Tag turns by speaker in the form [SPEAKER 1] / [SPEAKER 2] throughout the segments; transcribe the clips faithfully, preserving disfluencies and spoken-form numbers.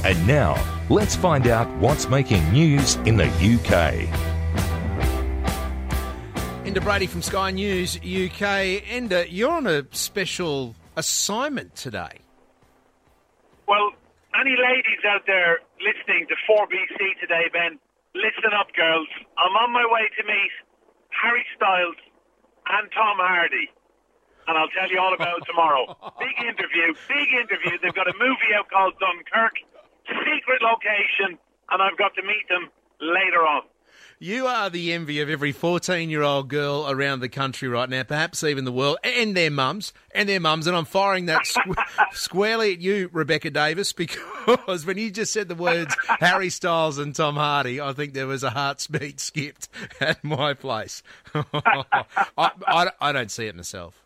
[SPEAKER 1] And now, let's find out what's making news in the U K.
[SPEAKER 2] Enda Brady from Sky News U K. Enda, you're on a special assignment today.
[SPEAKER 3] Well, any ladies out there listening to four B C today, Ben, listen up, girls. I'm on my way to meet Harry Styles and Tom Hardy, and I'll tell you all about it tomorrow. Big interview, big interview. They've got a movie out called Dunkirk, secret location, and I've got to meet them later on.
[SPEAKER 2] You are the envy of every fourteen-year-old girl around the country right now, perhaps even the world, and their mums, and their mums, and I'm firing that squ- squarely at you, Rebecca Davis, because when you just said the words Harry Styles and Tom Hardy, I think there was a heartbeat skipped at my place. I, I, I don't see it myself.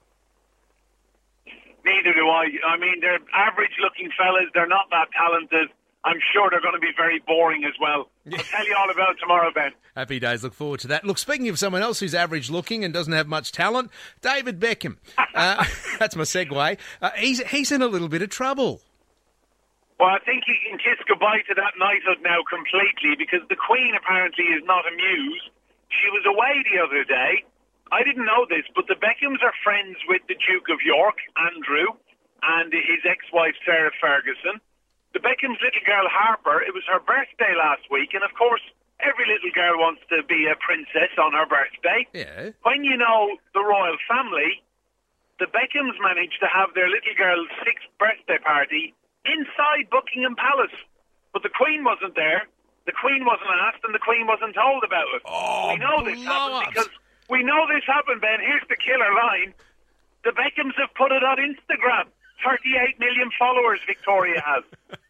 [SPEAKER 3] Neither do I. I mean, they're average-looking fellas. They're not that talented. I'm sure they're going to be very boring as well. I'll tell you all about it tomorrow, Ben.
[SPEAKER 2] Happy days. Look forward to that. Look, speaking of someone else who's average-looking and doesn't have much talent, David Beckham. Uh, that's my segue. Uh, he's, he's in a little bit of trouble.
[SPEAKER 3] Well, I think he can kiss goodbye to that knighthood now completely, because the Queen apparently is not amused. She was away the other day. I didn't know this, but the Beckhams are friends with the Duke of York, Andrew, and his ex-wife, Sarah Ferguson. The Beckham's little girl, Harper, it was her birthday last week, and of course, every little girl wants to be a princess on her birthday.
[SPEAKER 2] Yeah.
[SPEAKER 3] When you know the royal family, the Beckhams managed to have their little girl's sixth birthday party inside Buckingham Palace. But the Queen wasn't there, the Queen wasn't asked, and the Queen wasn't told about it.
[SPEAKER 2] Oh,
[SPEAKER 3] we know this happened
[SPEAKER 2] blood.
[SPEAKER 3] because we know this happened, Ben. Here's the killer line. The Beckhams have put it on Instagram. thirty-eight million followers Victoria has.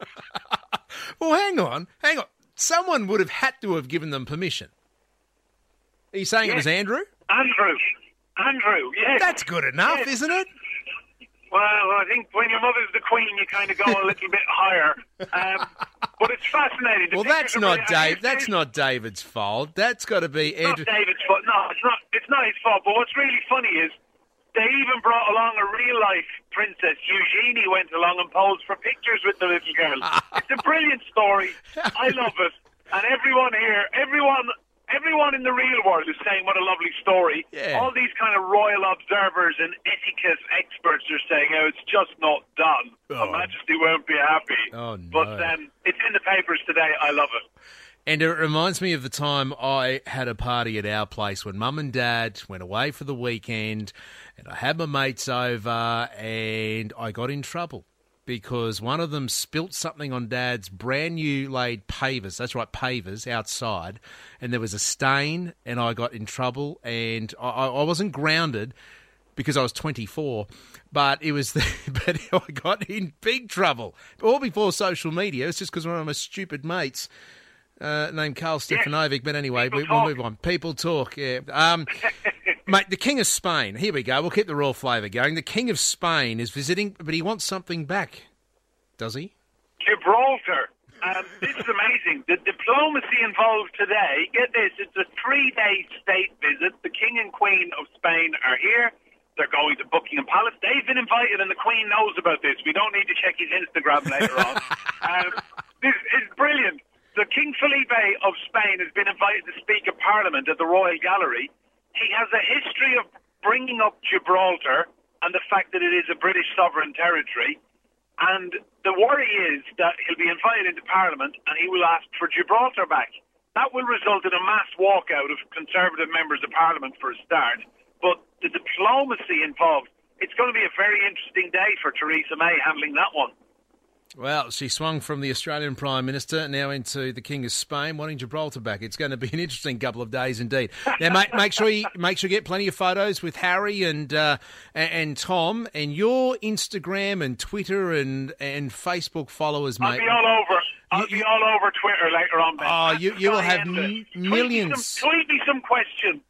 [SPEAKER 2] Well, hang on, hang on. Someone would have had to have given them permission. Are you saying
[SPEAKER 3] Yes.
[SPEAKER 2] it was Andrew?
[SPEAKER 3] Andrew. Andrew, yes.
[SPEAKER 2] That's good enough,
[SPEAKER 3] Yes.
[SPEAKER 2] isn't it?
[SPEAKER 3] Well, I think when your mother's the Queen, you kind of go a little bit higher. Um, but it's fascinating. The
[SPEAKER 2] Well,
[SPEAKER 3] pictures
[SPEAKER 2] that's
[SPEAKER 3] are
[SPEAKER 2] not
[SPEAKER 3] brilliant.
[SPEAKER 2] Dave.
[SPEAKER 3] Here's-
[SPEAKER 2] That's
[SPEAKER 3] here's-
[SPEAKER 2] not David's fault. That's got to be
[SPEAKER 3] It's not
[SPEAKER 2] Andrew.
[SPEAKER 3] David's fault. No, it's not. It's not his fault. But what's really funny is they even brought along a real-life princess. Eugenie went along and posed for pictures with the little girl. It's a brilliant story. I love it. And everyone here, everyone, everyone in the real world is saying what a lovely story.
[SPEAKER 2] Yeah.
[SPEAKER 3] All these kind of royal observers and etiquette experts are saying, "Oh, it's just not done.
[SPEAKER 2] Oh.
[SPEAKER 3] Her Majesty won't be happy."
[SPEAKER 2] Oh, no.
[SPEAKER 3] But um, it's in the papers today. I love it.
[SPEAKER 2] And it reminds me of the time I had a party at our place when Mum and Dad went away for the weekend, and I had my mates over, and I got in trouble because one of them spilt something on Dad's brand new laid pavers, that's right, pavers, outside, and there was a stain, and I got in trouble, and I, I wasn't grounded because I was twenty-four, but it was the, but I got in big trouble, all before social media. It's just because one of my stupid mates Uh, named Carl Stefanovic, but anyway, we, we'll move on. People talk, yeah. Um, mate, the King of Spain, here we go, we'll keep the royal flavour going. The King of Spain is visiting, but he wants something back, does he?
[SPEAKER 3] Gibraltar. Um, this is amazing. The diplomacy involved today, get this, it's a three-day state visit. The King and Queen of Spain are here. They're going to Buckingham Palace. They've been invited, and the Queen knows about this. We don't need to check his Instagram later on. Um, this is brilliant. The King Felipe of Spain has been invited to speak at Parliament at the Royal Gallery. He has a history of bringing up Gibraltar and the fact that it is a British sovereign territory. And the worry is that he'll be invited into Parliament and he will ask for Gibraltar back. That will result in a mass walkout of Conservative members of Parliament for a start. But the diplomacy involved, it's going to be a very interesting day for Theresa May handling that one.
[SPEAKER 2] Well, she swung from the Australian Prime Minister now into the King of Spain, wanting Gibraltar back. It's going to be an interesting couple of days indeed. Now, make, make sure you make sure you get plenty of photos with Harry and uh, and, and Tom, and your Instagram and Twitter and and Facebook followers, mate.
[SPEAKER 3] I'll be all over. I'll
[SPEAKER 2] You-
[SPEAKER 3] be all over Twitter later on, Ben.
[SPEAKER 2] Oh, you you will have
[SPEAKER 3] Sky
[SPEAKER 2] m-
[SPEAKER 3] Enda.
[SPEAKER 2] millions.
[SPEAKER 3] Tweet me some, tweet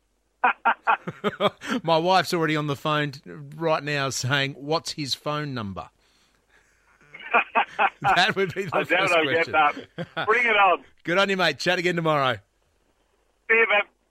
[SPEAKER 3] me some questions.
[SPEAKER 2] My wife's already on the phone right now saying, "What's his phone number?" That would be the
[SPEAKER 3] I
[SPEAKER 2] first
[SPEAKER 3] doubt I'll
[SPEAKER 2] question.
[SPEAKER 3] get that. Bring it on.
[SPEAKER 2] Good on you, mate. Chat again tomorrow.
[SPEAKER 3] See you, Ben.